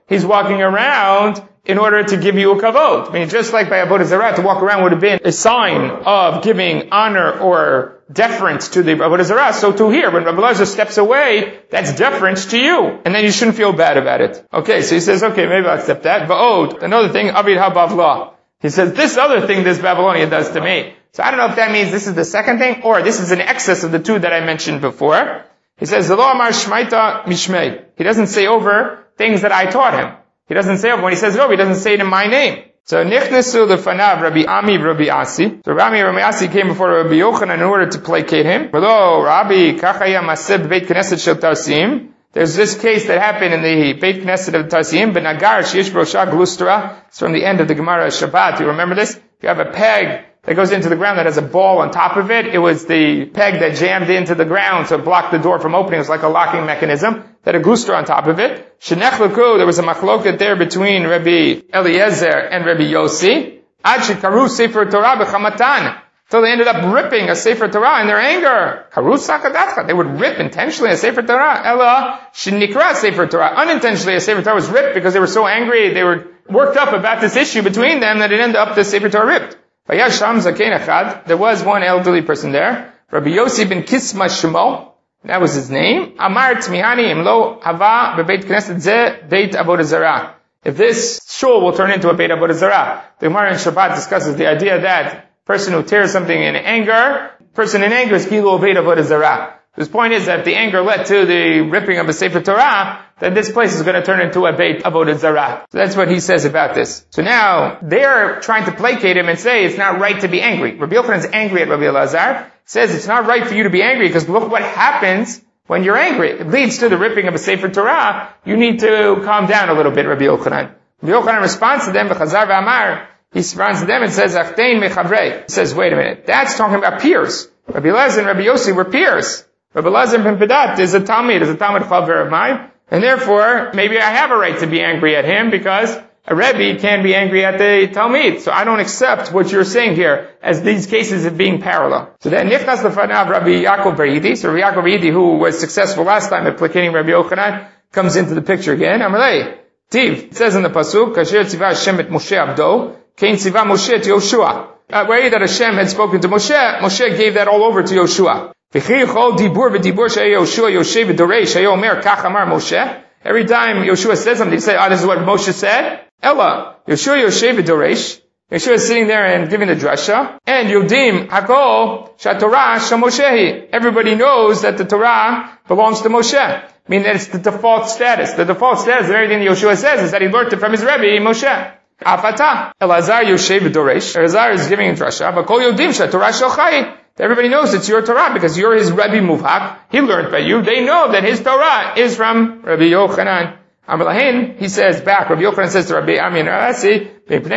Speaker 1: He's walking around in order to give you a kavod. I mean, just like by Avodah Zarah, to walk around would have been a sign of giving honor or deference to the Avodah Zarah, so too here, when Rabbi Elazar steps away, that's deference to you. And then you shouldn't feel bad about it. Okay, so he says, okay, maybe I'll accept that. Va'od, another thing, Avid HaBavla. He says, this other thing this Babylonian does to me. So I don't know if that means this is the second thing, or this is an excess of the two that I mentioned before. He says, Zelo Amar Shmaita Mishmei. He doesn't say over things that I taught him. He doesn't say over, when he says it over, he doesn't say it in my name. So, Nichnesu lefanav Rabbi Ami Rabbi Asi. So, Rabbi Ami Rabbi Asi came before Rabbi Yochanan in order to placate him. Hello, Rabbi, kachaya maseb beit knesset shel Tarsim. There's this case that happened in the Beit Knesset of Tarsim, ben Agar sheish brosha glustra. It's from the end of the Gemara Shabbat. You remember this? If you have a peg that goes into the ground that has a ball on top of it, it was the peg that jammed into the ground to block the door from opening. It was like a locking mechanism that had a glustra on top of it. Shenechluku, there was a machloket there between Rabbi Eliezer and Rabbi Yossi. Ad shekaru sefer Torah b'chamatan. So they ended up ripping a Sefer Torah in their anger. They would rip intentionally a Sefer Torah. Ella shenikra Sefer Torah. Unintentionally a Sefer Torah was ripped because they were so angry. They were worked up about this issue between them that it ended up the Sefer Torah ripped. There was one elderly person there. Rabbi Yossi ben Kisma Shemo. That was his name. Amar Tzmihani imlo hava bebeit knesset ze beit avodah zarah. If this shul will turn into a beit avodah zarah. The Gemara in Shabbat discusses the idea that person who tears something in anger, person in anger is kilu beit avodah zarah. His point is that if the anger led to the ripping of a Sefer Torah, then this place is going to turn into a beit avodah zarah. So that's what he says about this. So now, they're trying to placate him and say it's not right to be angry. Rabbi Yochanan's angry at Rabbi Elazar, says it's not right for you to be angry because look what happens when you're angry. It leads to the ripping of a Sefer Torah. You need to calm down a little bit, Rabbi Yochanan. Rabbi Yochanan responds to them, v'chazar v'amar, he responds to them and says, Achtein mechavrei. He says, wait a minute, that's talking about peers. Rabbi Elazar and Rabbi Yossi were peers. Rabbi Elazar ben Pedat is a Talmud, is a Talmud Chaver of mine, and therefore, maybe I have a right to be angry at him because a Rebbe can be angry at the Talmud. So I don't accept what you're saying here as these cases of being parallel. So then, Nichnas lefanav Rabbi Yaakov bar Yidi. So Rabbi Yaakov bar Yidi, who was successful last time at placating Rabbi Yochanan, comes into the picture again. Amalei, Tiv, it says in the Pasuk, Kasher tzivah Hashem et Moshe Abdo, Kein tzivah Moshe et Yoshua. Uh, where that Hashem had spoken to Moshe, Moshe gave that all over to Yoshua. Every time Yoshua says something, he say, ah, oh, this is what Moshe said. Ella, Yoshua Yoshev Doresh. Yoshua is sitting there and giving the drasha. And Yodim Hakol Shatorah Shamoshehi. Everybody knows that the Torah belongs to Moshe. Meaning that it's the default status. The default status of everything that Yoshua says is that he learned it from his Rebbe, Moshe. Afata. Elazar Yoshev Doresh. Elazar is giving a drasha. Vakol Yodim Shatorah Shalchai. Everybody knows it's your Torah because you're his Rebbe Muvhak. He learned by you. They know that his Torah is from Rabbi Yochanan. Amalahin, he says back, Rabbi Yochanan says to Rabbi Ami and Arasi,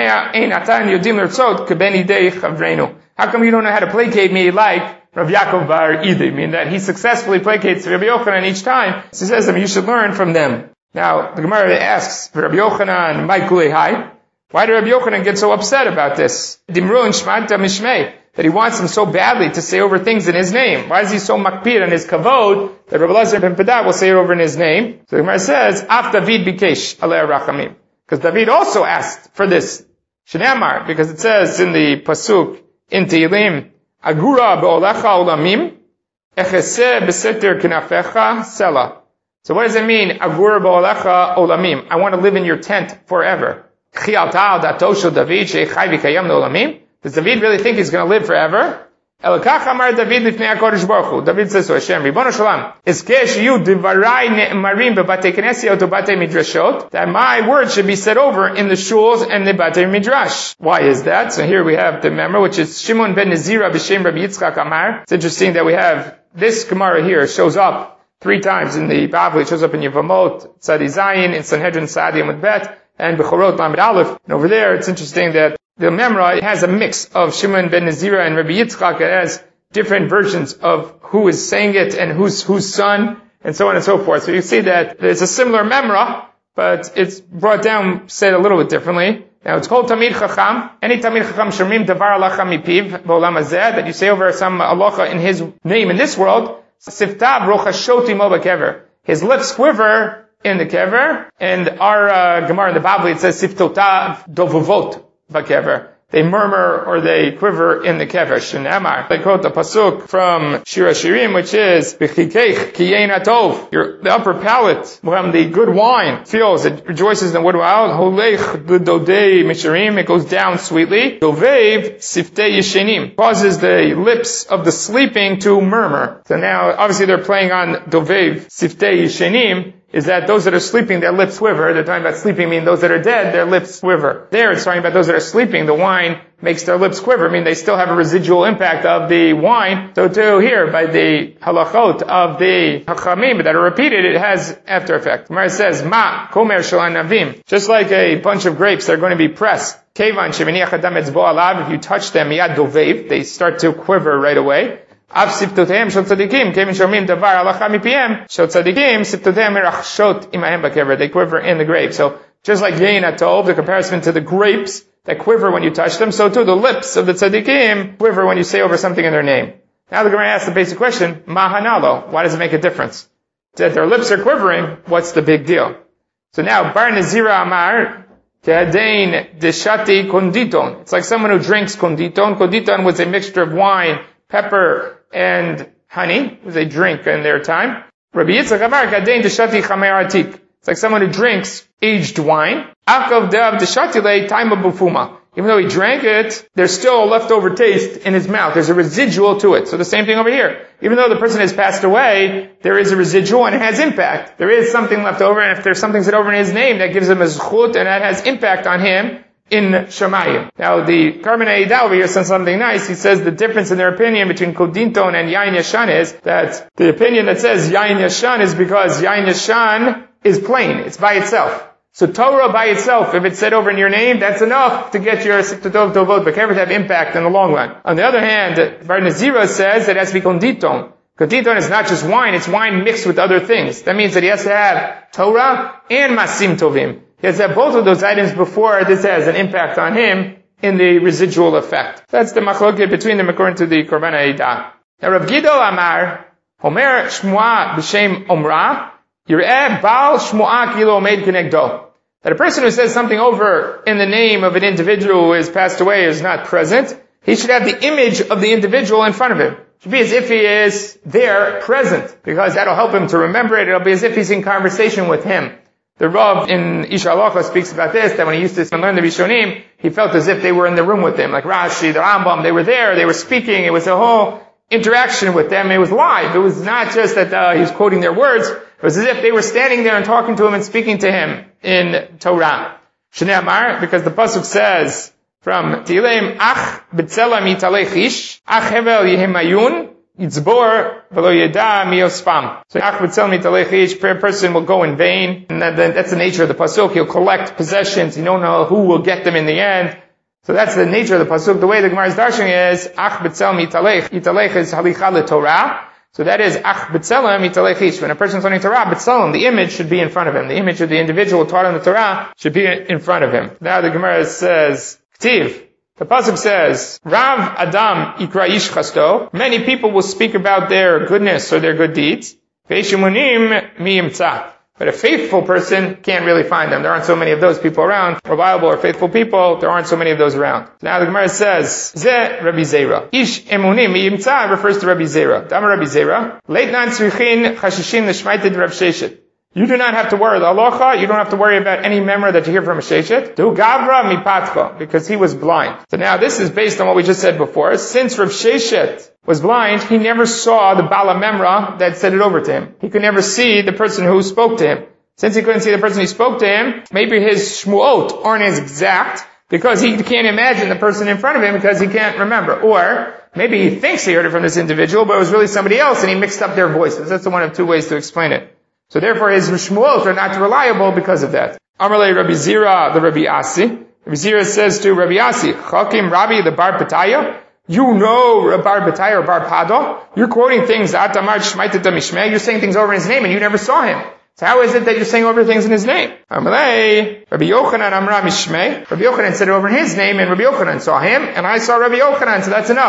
Speaker 1: how come you don't know how to placate me like Rabbi Yaakov bar Yidi? I mean that he successfully placates Rabbi Yochanan each time. So he says to them, you should learn from them. Now, the Gemara asks Rabbi Yochanan, why did Rabbi Yochanan get so upset about this? Dimru and Shmanta Mishmei. That he wants him so badly to say over things in his name. Why is he so makpid on his kavod that Rabbi Elazar ben Pedat will say it over in his name? So the Gemara says, Af David bikesh alei rachamim. Because David also asked for this. Shnei because it says in the pasuk in Tehillim, Agura be'olecha olamim, echeseh beseter kinafecha sela. So what does it mean? Agura be'olecha olamim. I want to live in your tent forever. Chialta datosho David she'chai v'kayam le'olamim. Does David really think he's going to live forever? Elakach amar David lifnei HaKadosh Baruch Hu. David says to Hashem, Ribono Shalom, Eskesh yu divarai ne'emarim bebatei knesiyot u'batei midrashot, that my words should be said over in the shuls and the batei midrash. Why is that? So here we have the member, which is Shimon ben Nezira b'shem Rabbi Yitzchak Amar. It's interesting that we have this Gemara here shows up three times in the Bavli. It shows up in Yevamot, Tzadi Zayin, in Sanhedrin Sadi Amud Bet, and Bechorot Lamed Aleph. And over there, it's interesting that the Memra has a mix of Shimon ben Nezira and Rabbi Yitzchak. It has different versions of who is saying it and who's whose son, and so on and so forth. So you see that there's a similar Memra, but it's brought down, said a little bit differently. Now it's called Tamid Chacham. Any Tamid Chacham Shemim Davar Alacha Mipiv B'Olam Hazeh, that you say over some Alacha in his name in this world. Siftav Rochashoti Mo B'Kever. His lips quiver in the kever. And our uh, Gemara in the Bible, it says, Siftotav dovuvot bakever. They murmur or they quiver in the kever. Shenamar. They quote the pasuk from Shira Shirim, which is, B'chikeich kiyein atov. Your, the upper palate, from the good wine, feels, it rejoices in the wood wild. Holech l'dodei misharim. It goes down sweetly. Dovev siftei yishenim. Causes the lips of the sleeping to murmur. So now, obviously they're playing on Dovev siftei yishenim. Is that those that are sleeping, their lips quiver. They're talking about sleeping, meaning those that are dead, their lips quiver. There, it's talking about those that are sleeping. The wine makes their lips quiver, meaning they still have a residual impact of the wine. So too here, by the halachot of the hachamim that are repeated, it has after effect. Gemara says, Ma komer shel anavim. Just like a bunch of grapes that are going to be pressed. Kevan sheminiach adam etzbo alav. If you touch them, miyad dovev, they start to quiver right away. Av siftotehem shel tzadikim, kevin shomim davar halacha mipiem, shel tzadikim, siftotehem merachshot imahem bakever. They quiver in the grape. So, just like yein atov, the comparison to the grapes that quiver when you touch them, so too the lips of the tzadikim quiver when you say over something in their name. Now the Gemara asks the basic question, ma hanalo? Why does it make a difference? That their lips are quivering, what's the big deal? So now, bar nazira amar, kehadein deshati konditon. It's like someone who drinks konditon. Konditon was a mixture of wine, pepper, and honey. It was a drink in their time. Rabbi Yitzchak Amar Gadein Deshati Chamer Atik. It's like someone who drinks aged wine. Akav Dev Deshatile Taima Bufuma. Even though he drank it, there's still a leftover taste in his mouth. There's a residual to it. So the same thing over here. Even though the person has passed away, there is a residual and it has impact. There is something left over, and if there's something set over in his name, that gives him a zchut, and that has impact on him in Shamayim. Now, the Karbanei Eidah over here says something nice. He says the difference in their opinion between Kodinton and Yain Yashan is that the opinion that says Yain Yashan is because Yain Yashan is plain. It's by itself. So Torah by itself, if it's said over in your name, that's enough to get your Siktotov Tovot, but never to have impact in the long run. On the other hand, Bar Nazira says that it has to be Konditon. Konditon is not just wine, it's wine mixed with other things. That means that he has to have Torah and Masim Tovim. He has to have both of those items before this has an impact on him in the residual effect. That's the machloket between them according to the Korban Eidah. Now Rav Gidol Amar, Homer Shmuah B'Shem Omra, Yireh Baal Shmuah Kilo Omeid Kenegdo. That a person who says something over in the name of an individual who has passed away is not present, he should have the image of the individual in front of him. It should be as if he is there, present, because that'll help him to remember it. It'll be as if he's in conversation with him. The Rav in Isha Halacha speaks about this, that when he used to learn the Rishonim, he felt as if they were in the room with him. Like Rashi, the Rambam, they were there, they were speaking, it was a whole interaction with them, it was live. It was not just that uh, he was quoting their words, it was as if they were standing there and talking to him and speaking to him in Torah. Shnei Amar, because the Pasuk says from Tehillim, Ach b'tzela mitalechish, Ach hevel yehimayun, Yitzbor v'lo yeda miyospam. So Ach b'tzela mitalechish, a person will go in vain, and that, that's the nature of the Pasuk. He'll collect possessions, you don't know who will get them in the end. So that's the nature of the Pasuk. The way the Gemara's darshan is, Ach b'tzela mitalech, italech is halicha l'Torah. So that is, Ach b'tzelem mitalechish. When a person's learning Torah, b'tzelem, the image should be in front of him. The image of the individual taught in the Torah should be in front of him. Now the Gemara says, K'tiv. The Pasuk says, Rav Adam ikra ish chasto. Many people will speak about their goodness or their good deeds. Ve'ishimunim mi yimtza. But a faithful person can't really find them. There aren't so many of those people around. Reliable or faithful people, there aren't so many of those around. Now the Gemara says, Zeh Rabbi Zera. Ish emunim miyimtza refers to Rabbi Zera. Dama Rabbi Zera. Leitnan tzrichin chashishim l'shmaited Rav Sheshet. You do not have to worry. The halacha, you don't have to worry about any memra that you hear from a sheshet. Du gavra mipatcha, because he was blind. So now this is based on what we just said before. Since Rav Sheshet was blind, he never saw the bala memra that said it over to him. He could never see the person who spoke to him. Since he couldn't see the person who spoke to him, maybe his shmuot aren't as exact, because he can't imagine the person in front of him because he can't remember. Or maybe he thinks he heard it from this individual, but it was really somebody else and he mixed up their voices. That's one of two ways to explain it. So therefore his shmuot are not reliable because of that. Amarle Rabbi Zira, the Rabbi Asi. Rabbi Zira says to Rabbi Asi, Chakim Rabbi, the Bar Pataya, you know Bar Pataya or Bar Pado. You're quoting things, Atamar Shmaitata Mishmeh. You're saying things over in his name and you never saw him. So how is it that you're saying over things in his name? Amalei, Rabbi Yochanan Amra Mishmeh. Rabbi Yochanan said it over in his name and Rabbi Yochanan saw him and I saw Rabbi Yochanan, so that's enough.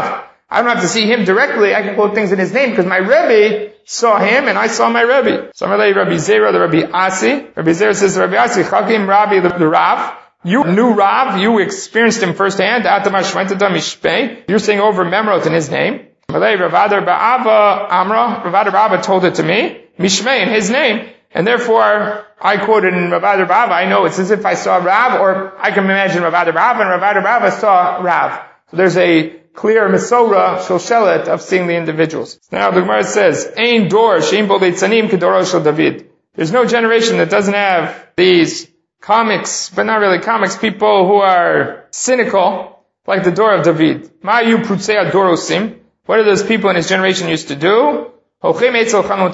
Speaker 1: I don't have to see him directly. I can quote things in his name because my Rebbe saw him and I saw my Rebbe. So I'm going to let Rabbi Zera, the Rabbi Asi. Rabbi Zera says to Rabbi Asi, Chakim Rabbi, the, the Rav. You knew Rav, you experienced him firsthand. You're saying over Memrot in his name. Ravadar Ba'ava Amra, Ravadar Ba'ava told it to me, Mishmei in his name, and therefore I quoted in Ravadar Ba'ava, I know it's as if I saw Rav, or I can imagine Ravadar Ba'ava, and Ravadar Ba'ava saw Rav. So there's a clear Mesora, Shoshelet, of seeing the individuals. Now the Gemara says, Ein Dor, Shein Bo Leitzanim Kedoro Shel David. There's no generation that doesn't have these comics, but not really comics, people who are cynical, like the Dor of David. Ma'yu Prutzei Dorosim. What are those people in his generation used to do? They used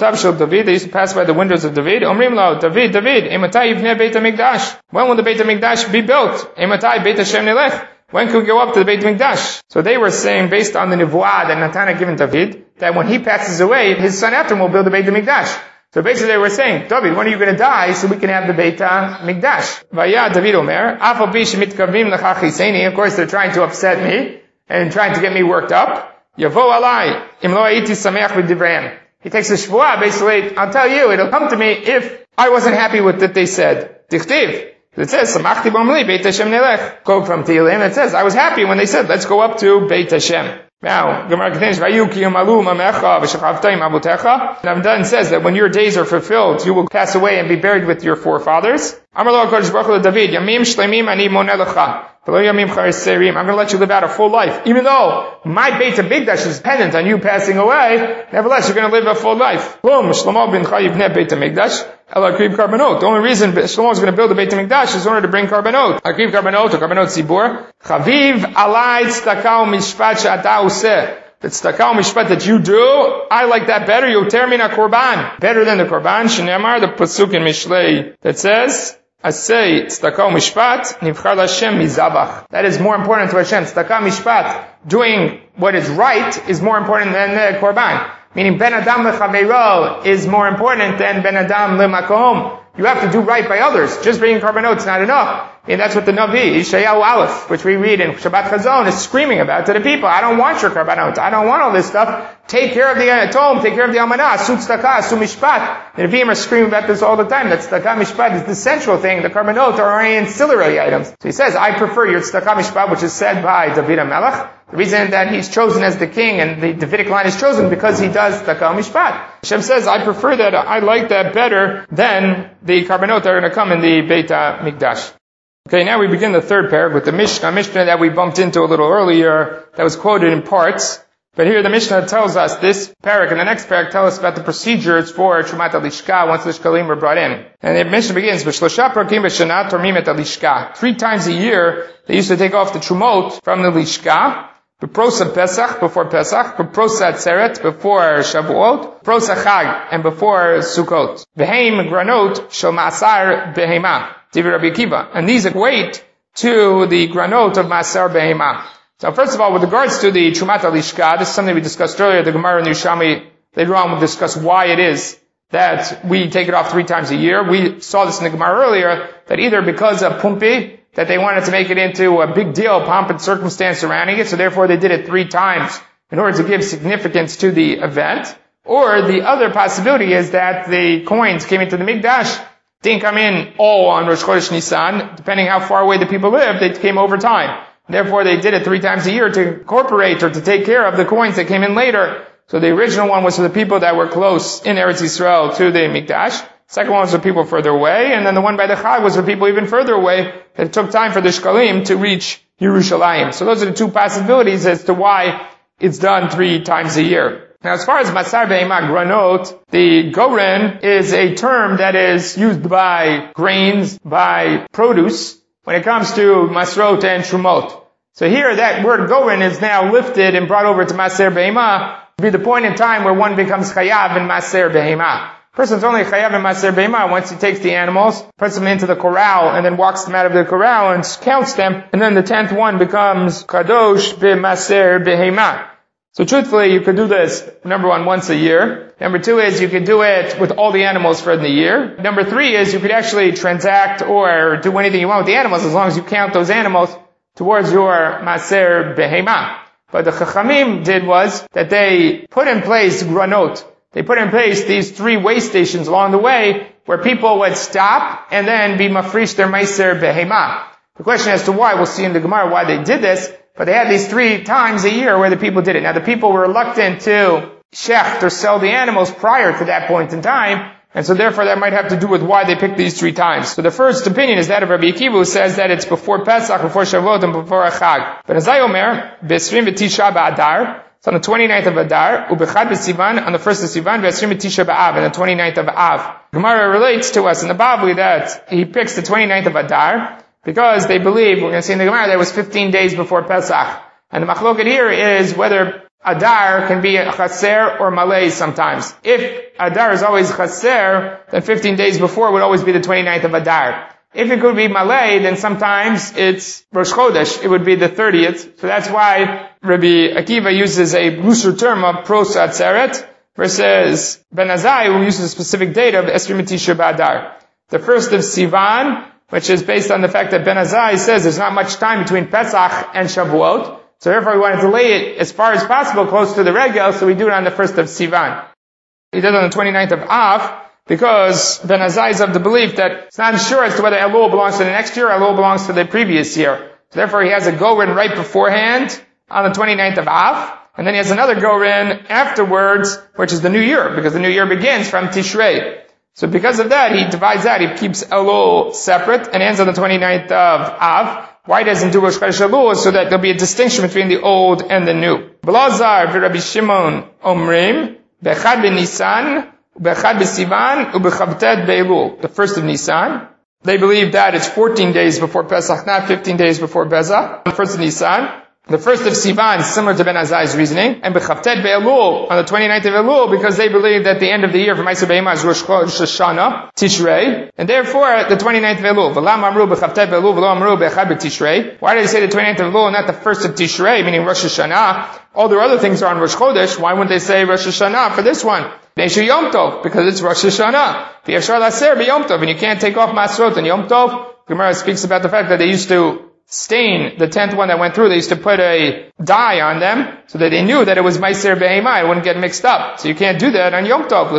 Speaker 1: to pass by the windows of David. Omrim lo, David, David, Ematay yivneh Beit HaMikdash. When will the Beit HaMikdash be built? Ematay Beit Hashem nilech. When can we go up to the Beit HaMikdash? So they were saying, based on the Nevuah that Natan had given David, that when he passes away, his son after him will build the Beit HaMikdash. So basically they were saying, David, when are you going to die so we can have the Beit HaMikdash? Vaya David Omer, Afal pi shemitkavim lecha chiseini. Of course they're trying to upset me and trying to get me worked up. Yavo alai, im lo hayiti sameach b'divrayim. He takes a shvuah, basically, I'll tell you, it'll come to me if I wasn't happy with what they said. Dichtiv. It says, Samachti b'omli, Beit Hashem nelech. Quote from Tehillim, it says, I was happy when they said, let's go up to Beit Hashem. Now, Gemara continues, Vayu ki yumalu mamecha v'shachavta im abutecha. Namdan says that when your days are fulfilled, you will pass away and be buried with your forefathers. Amar lo HaKadosh Baruch Hu to David, Yamim shleimim ani moneh lecha. I'm going to let you live out a full life. Even though my Beit HaMikdash is dependent on you passing away, nevertheless, you're going to live a full life. Boom, Shlomo bin Chayivneh Beit HaMikdash, El Akriv Karbanot. The only reason Shlomo is going to build a Beit HaMikdash is in order to bring Karbanot. Akriv Karbanot, or Karbanot Zibur. Chaviv alai tzedakah u'mishpat she'ata useh. The tzedakah u'mishpat that you do, I like that better. Yoter min ha-korban. Better than the korban. Shenemar, the pasuk in Mishlei that says, Asay tzedakah mishpat nivchar Hashem mizabach. That is more important to Hashem. Tzedakah mishpat, doing what is right, is more important than the korban. Meaning ben adam lechaveiro is more important than ben adam lemakom. You have to do right by others. Just bringing korbanot is not enough. And that's what the Navi, Yeshayahu Aleph, which we read in Shabbat Chazon, is screaming about to the people. I don't want your korbanot. I don't want all this stuff. Take care of the Atom, take care of the Almanah, Asu tzedakah, Asu mishpat. The Nevi'im are screaming about this all the time. That tzedakah mishpat is the central thing. The korbanot are only ancillary items. So he says, I prefer your tzedakah mishpat, which is said by David HaMelech. The reason that he's chosen as the king and the Davidic line is chosen because he does tzedakah mishpat. Hashem says, I prefer that, I like that better than the korbanot that are going to come in the Beit HaMikdash. Okay, now we begin the third parak with the Mishnah, Mishnah that we bumped into a little earlier, that was quoted in parts. But here the Mishnah tells us this parak, and the next parak tells us about the procedures for Trumat HaLishka once the Shkalim were brought in. And the Mishnah begins, B'shlosha prakim b'shana tormim et HaLishka. Three times a year, they used to take off the Trumot from the Lishka. B'prosa Pesach, before Pesach. B'prosa Atzeret, before Shavuot. B'prosa Chag, and before Sukkot. V'heim granot shel ma'asar behema. Rabbi Akiva. And these equate to the granot of Masar Behema. So first of all, with regards to the Trumat HaLishka, this is something we discussed earlier. The Gemara in Yerushalmi later on will discuss why it is that we take it off three times a year. We saw this in the Gemara earlier, that either because of Pumpi, that they wanted to make it into a big deal, pomp and circumstance surrounding it, so therefore they did it three times in order to give significance to the event. Or the other possibility is that the coins came into the Mikdash, didn't come in all on Rosh Chodesh Nisan. Depending how far away the people lived, they came over time. Therefore, they did it three times a year to incorporate or to take care of the coins that came in later. So the original one was for the people that were close in Eretz Yisrael to the Mikdash. Second one was for people further away. And then the one by the Chag was for people even further away, that it took time for the Shkalim to reach Yerushalayim. So those are the two possibilities as to why it's done three times a year. Now, as far as Masar Behema Granot, the Goren is a term that is used by grains, by produce, when it comes to Masrot and Trumot. So here, that word Goren is now lifted and brought over to Masar Behema to be the point in time where one becomes Chayav in Masar Behema. Person's only Chayav in Masar Behema once he takes the animals, puts them into the corral, and then walks them out of the corral and counts them, and then the tenth one becomes Kadosh B'Masar Behema. So truthfully, you could do this, number one, once a year. Number two is you could do it with all the animals for the year. Number three is you could actually transact or do anything you want with the animals as long as you count those animals towards your Maser Behema. But the Chachamim did was that they put in place granot. They put in place these three way stations along the way where people would stop and then be mafrish their meiser behema. The question as to why, we'll see in the Gemara why they did this, but they had these three times a year where the people did it. Now the people were reluctant to shecht or sell the animals prior to that point in time, and so therefore that might have to do with why they picked these three times. So the first opinion is that of Rabbi Akiva, who says that it's before Pesach, before Shavuot, and before Chag. But as I omer, B'esrim v'tisha ba'adar, it's on the twenty-ninth of Adar, u'bechad b'sivan, on the first of Sivan, v'esrim v'tisha ba'av, on the twenty-ninth of Av. Gemara relates to us in the Bavli that he picks the twenty-ninth of Adar, because they believe, we're going to see in the Gemara, that it was fifteen days before Pesach. And the machloket here is whether Adar can be chaser or malay sometimes. If Adar is always chaser, then fifteen days before would always be the twenty-ninth of Adar. If it could be malay, then sometimes it's Rosh Chodesh, it would be the thirtieth. So that's why Rabbi Akiva uses a looser term of pros atzeret, versus Ben Azai, who uses a specific date of Esrim Tisha B'Adar. The first of Sivan, which is based on the fact that Ben Azai says there's not much time between Pesach and Shavuot, so therefore we want to delay it as far as possible close to the regel, so we do it on the first of Sivan. He did it on the twenty-ninth of Av, because Ben Azai is of the belief that it's not sure as to whether Elul belongs to the next year or Elul belongs to the previous year. So therefore he has a go-in right beforehand on the twenty-ninth of Av, and then he has another go-in afterwards, which is the new year, because the new year begins from Tishrei. So because of that, he divides that, he keeps Elul separate, and ends on the twenty-ninth of Av. Why doesn't do Rosh Chodesh Elul? So that there'll be a distinction between the old and the new. Belazar v'Rabbi Shimon omrim, bechad b'Nisan, bechad b'Sivan, ubechavted be'Elul. The first of Nisan. They believe that it's fourteen days before Pesach, not fifteen days before Pesach. The first of Nisan. The first of Sivan is similar to Ben Azai's reasoning, and B'chavtet Be'elul on the twenty-ninth of Elul, because they believe that the end of the year for Ma'aser Behema is Rosh Hashanah, Tishrei, and therefore the twenty-ninth of Elul. V'lam amru B'chavtet Be'elul, v'lo amru B'echad B'Tishrei. Why did they say the twenty-ninth of Elul, not the first of Tishrei, meaning Rosh Hashanah? All their other things are on Rosh Chodesh. Why wouldn't they say Rosh Hashanah for this one? Neishu Yom Tov, because it's Rosh Hashanah. V'yashar Laser B'Yom Tov, and you can't take off Masrot on Yom Tov. Gemara speaks about the fact that they used to stain the tenth one that went through. They used to put a dye on them so that they knew that it was Meiser Behema. It wouldn't get mixed up. So you can't do that on Yom Tov.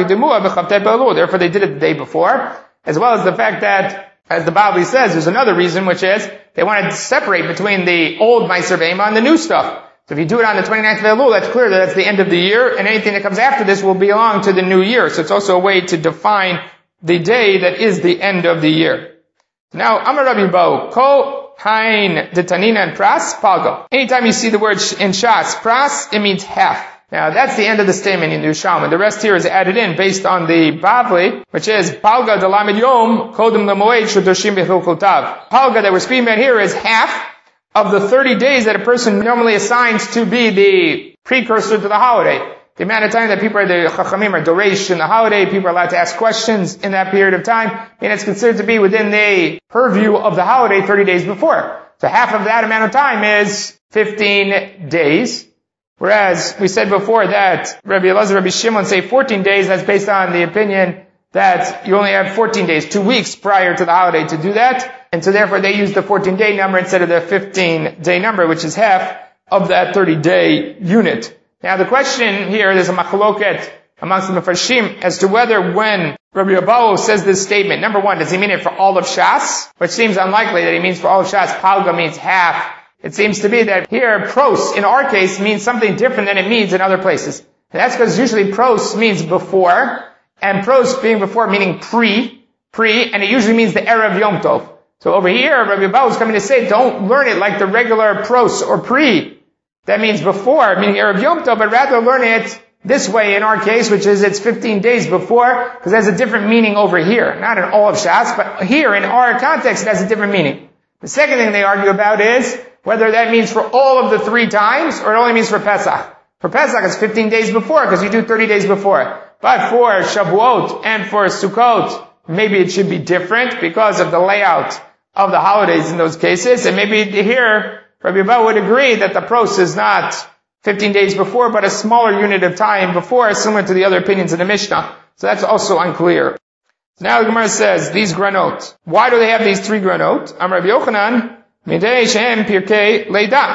Speaker 1: Therefore they did it the day before. As well as the fact that, as the Bavli says, there's another reason, which is they wanted to separate between the old Meiser Behema and the new stuff. So if you do it on the twenty-ninth of Elul, that's clear that that's the end of the year, and anything that comes after this will belong to the new year. So it's also a way to define the day that is the end of the year. Now, Amar Rabbi Bo, Ko Hain de Tanina and Pras, Palga. Anytime you see the word in Shas, Pras, it means half. Now, that's the end of the statement in the Yerushalmi. The rest here is added in based on the Bavli, which is Palga de Lamed Yom, Kodem Lemoed Shudoshim Bechilkotav. Palga that we're speaking about here is half of the thirty days that a person normally assigns to be the precursor to the holiday. The amount of time that people are, the Chachamim are Doresh in the holiday, people are allowed to ask questions in that period of time, and it's considered to be within the purview of the holiday thirty days before. So half of that amount of time is fifteen days. Whereas we said before that Rabbi Elazar, Rabbi Shimon say fourteen days, that's based on the opinion that you only have fourteen days, two weeks prior to the holiday to do that, and so therefore they use the fourteen day number instead of the fifteen day number, which is half of that thirty day unit. Now the question here, there's a machloket amongst the Mefarshim as to whether when Rabbi Abahu says this statement, number one, does he mean it for all of Shas? Which seems unlikely that he means for all of Shas. Palga means half. It seems to be that here, pros, in our case, means something different than it means in other places. And that's because usually pros means before, and pros being before meaning pre, pre, and it usually means the era of Yom Tov. So over here, Rabbi Abahu is coming to say, don't learn it like the regular pros or pre. That means before, meaning Erev Yom Tov, but rather learn it this way in our case, which is it's fifteen days before, because it has a different meaning over here. Not in all of Shas, but here in our context it has a different meaning. The second thing they argue about is whether that means for all of the three times, or it only means for Pesach. For Pesach it's fifteen days before, because you do thirty days before. But for Shavuot and for Sukkot, maybe it should be different because of the layout of the holidays in those cases, and maybe here Rabbi Abahu would agree that the pros is not fifteen days before, but a smaller unit of time before, similar to the other opinions in the Mishnah. So that's also unclear. So now the Gemara says, these granot. Why do they have these three granot? Am Rabbi Yochanan, Midei Shehem Pirkei Leida.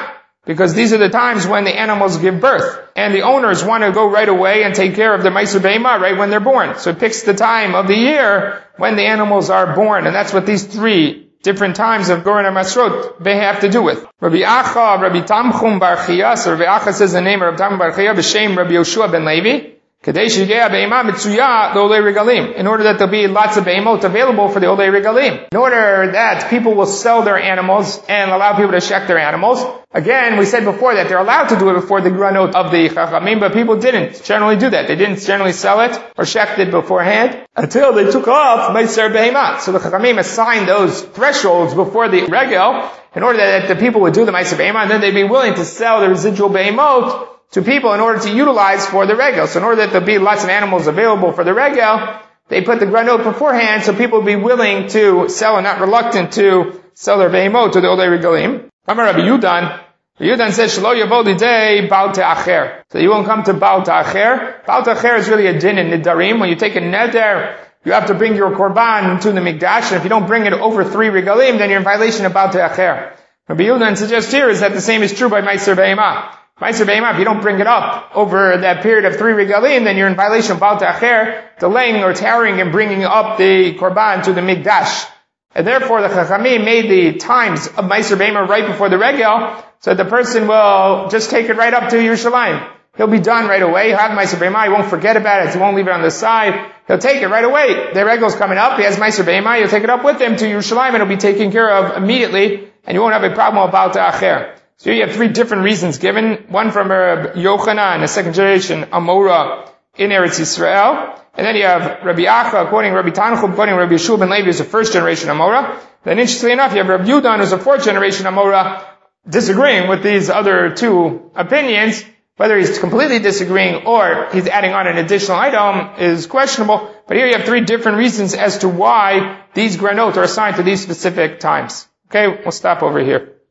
Speaker 1: because these are the times when the animals give birth. And the owners want to go right away and take care of their Meiser Behemah right when they're born. So it picks the time of the year when the animals are born. And that's what these three different times of Goren HaMasrot they have to do with. Rabbi Acha, Rabbi Tamchum Bar Chia, so Rabbi Acha says the name of Rabbi Tamchum Bar Chia, B'Shem Rabbi Yoshua ben Levi, in order that there'll be lots of behemot available for the Olei Regalim. In order that people will sell their animals and allow people to shech their animals. Again, we said before that they're allowed to do it before the granot of the Chachamim, but people didn't generally do that. They didn't generally sell it or shecht it beforehand until they took off Meiser Behemah. So the Chachamim assigned those thresholds before the Regel in order that the people would do the Meiser Behemah, and then they'd be willing to sell the residual behemot to people in order to utilize for the regel. So in order that there'll be lots of animals available for the regel, they put the granot beforehand so people will be willing to sell and not reluctant to sell their behemot to the Olei Regalim. Amar Rabbi Yudan, Rabbi Yudan says, Shelo yavo lidei Baal Te'acher. So you won't come to Baal Te'acher. Baal Te'acher is really a din in Nidarim. When you take a neder, you have to bring your korban to the Mikdash, and if you don't bring it over three regalim, then you're in violation of Baal Te'acher. Rabbi Yudan suggests here is that the same is true by Meiser Behemah. Meiser Behemah, if you don't bring it up over that period of three regalim, then you're in violation of Baal Te'acher, delaying or tarrying and bringing up the korban to the Mikdash. And therefore the Chachamim made the times of Meiser Behemah right before the regel, so the person will just take it right up to Yerushalayim. He'll be done right away. He'll have Meiser Behemah, he won't forget about it, he won't leave it on the side. He'll take it right away. The regel's coming up, he has Meiser Behemah, he'll take it up with him to Yerushalayim, and it'll be taken care of immediately, and you won't have a problem with Baal Te'acher. So here you have three different reasons given. One from Rabbi Yochanan, a second generation Amora in Eretz Yisrael. And then you have Rabbi Acha, quoting Rabbi Tanchum, quoting Rabbi Yeshua ben Levi, who's a first generation Amora. Then interestingly enough, you have Rabbi Yudan, who's a fourth generation Amora, disagreeing with these other two opinions. Whether he's completely disagreeing or he's adding on an additional item is questionable. But here you have three different reasons as to why these granot are assigned to these specific times. Okay, we'll stop over here.